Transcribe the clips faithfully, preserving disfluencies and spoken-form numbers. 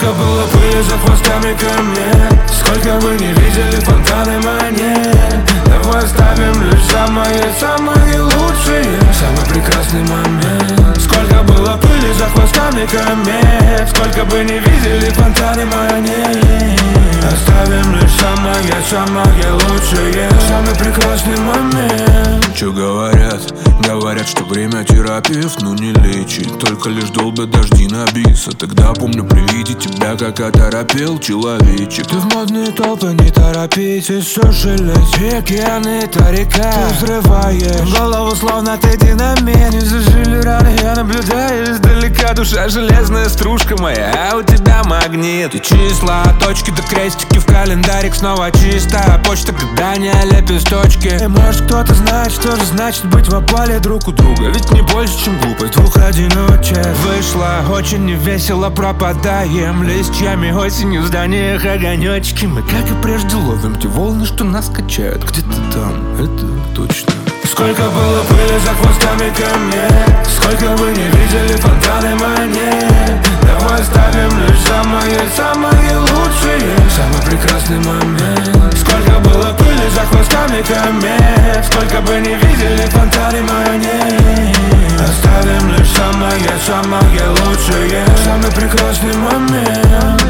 Сколько было пыли за хвостами камней, сколько вы не видели фонтаны монет. Давай оставим лишь самые-самые лучшие, самый прекрасный момент. Сколько было пыли за хвостами комет, сколько бы не видели фонтаны монет. Оставим лишь самые-самые лучшие, самый прекрасный момент. Чё говорят? Говорят, что время терапевт, но не лечит, только лишь долбят дожди на бис. А тогда помню при виде тебя, как оторопел человечек. Ты в модные толпы не торопитесь, сушились океаны, это река. Ты взрываешь голову, словно ты динамит. Не зажили раны, я наблюдаю издалека. Душа железная стружка моя, а у тебя магнит. И числа, точки да крестики в календарик снова чистая почта, гадания, лепесточки. И может кто-то знает, что же значит быть в опале друг у друга. Ведь не больше, чем глупость двух одиночек. Вышло очень невесело, пропадаем листьями осенью в зданиях огонечки. Мы, как и прежде, ловим те волны, что нас качают где-то там, это точно. Сколько было пыли за хвостами камней, сколько вы не видели фонтаны монет. Давай оставим лишь самые-самые лучшие, самый прекрасный момент. Сколько было пыли за хвостами комет, сколько бы не видели фонтаны монет. Оставим лишь самые-самые лучшие, самый прекрасный момент.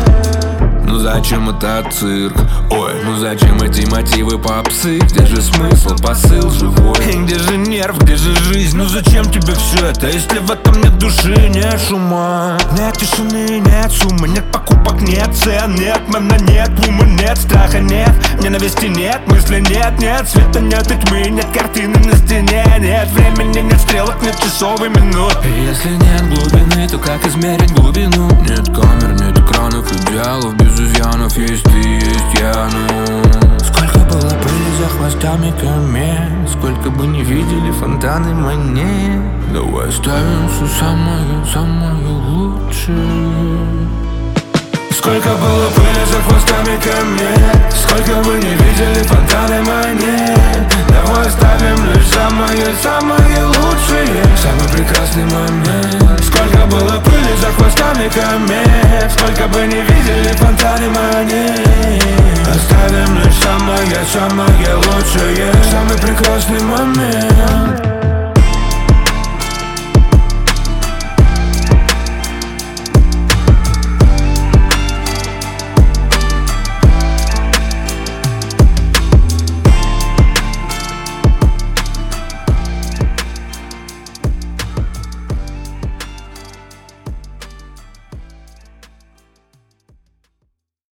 Ну зачем этот цирк? Ой, ну зачем эти мотивы попсы? Где же смысл, посыл живой? И где же нерв, где же жизнь? Ну зачем тебе все это, если в этом нет души, нет шума? Нет тишины, нет шума, нет покупок, нет цен, нет мана, нет ума, нет страха, нет ненависти, нет мысли, нет, нет света, нет и тьмы, нет картины на стене, нет времени, нет стрелок, нет часов и минут. И если нет глубины, то как измерить глубину? Нет камер, нет экранов, идеалов, без изъянов, есть ты, есть я, ну. Сколько было пыли за хвостами комет, сколько бы не видели фонтаны монет. Давай оставим все самое-самое лучшее. Сколько было пыли за хвостами комет, сколько вы не видели фонтаны монет. Давай оставим лишь самые-самые лучшие, самый прекрасный момент. Сколько было пыли за хвостами комет, сколько бы не видели фонтаны монет. Оставим лишь самые-самые лучшие, самый прекрасный момент.